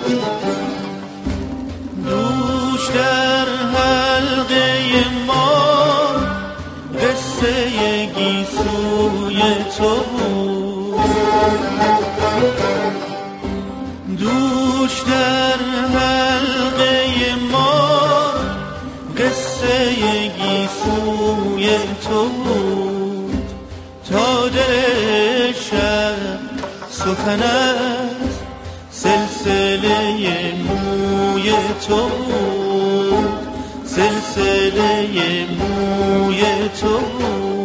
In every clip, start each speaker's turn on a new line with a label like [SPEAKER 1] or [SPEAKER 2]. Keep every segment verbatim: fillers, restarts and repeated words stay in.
[SPEAKER 1] دوش در حلقه ما قصه گیسوی تو بود، دوش در حلقه ما قصه گیسوی تو بود، تا دل شب سخن از سلسله موی تو بود، سلسله موی تو بود.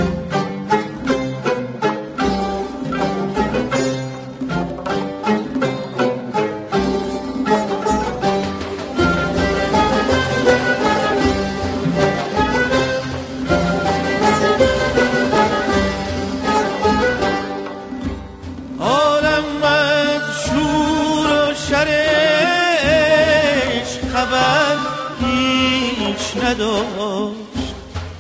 [SPEAKER 1] عالم از شور و شرش خبر هیچ نداشت،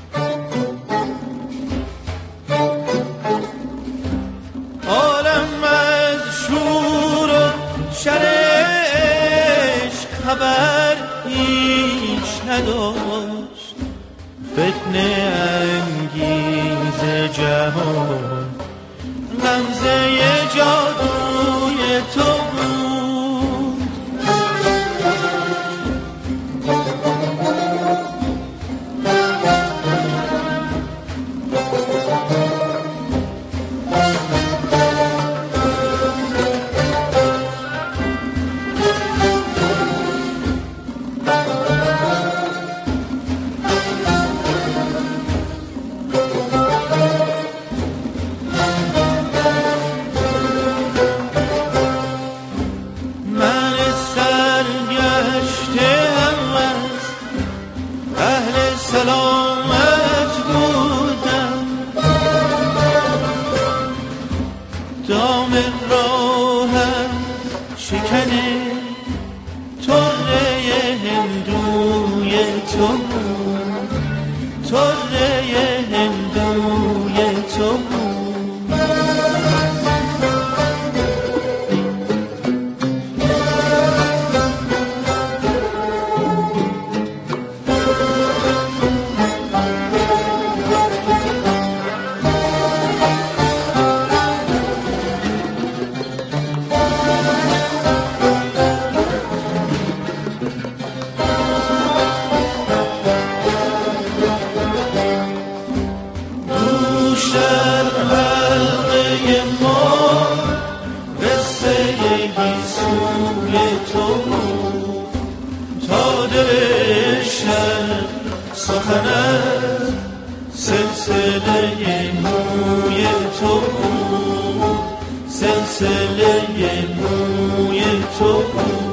[SPEAKER 1] عالم از شور و شرش خبر هیچ نداشت، فتنه انگیز جهان غمزه جادوی تو بود. سلامت بودم، دام راهم شکنه طره هندوی تو بود، طره هندوی تو بود. سخن از سلسله موی تو بود، سلسله موی تو بود.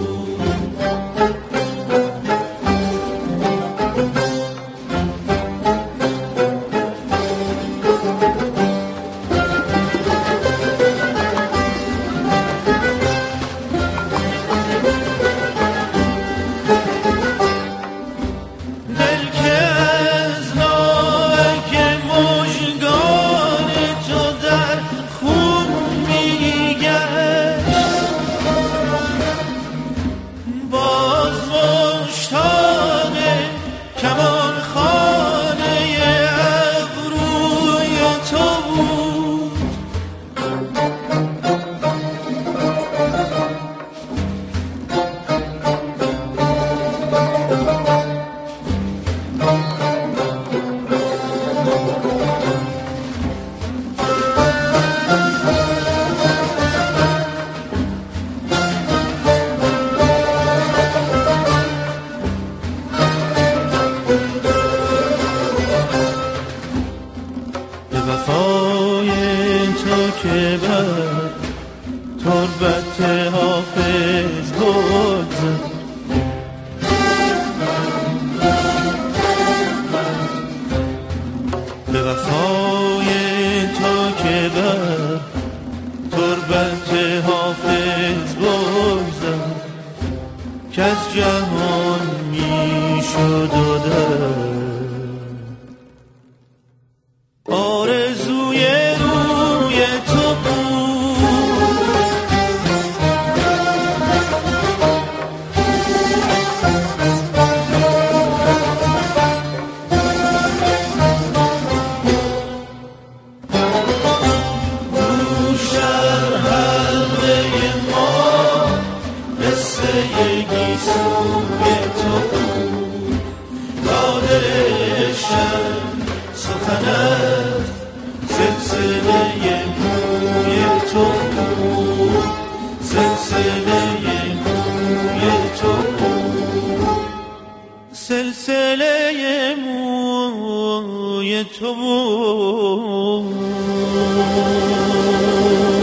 [SPEAKER 1] که بر تربت حافظ بگذر، به وفای تو که بر تربت حافظ بگذر، که از جهان می شد و در آرزوی روی تو بود. قصه گیسوی تو داده شد سخنت سلسله موی تو سلسله موی تو سلسله موی تو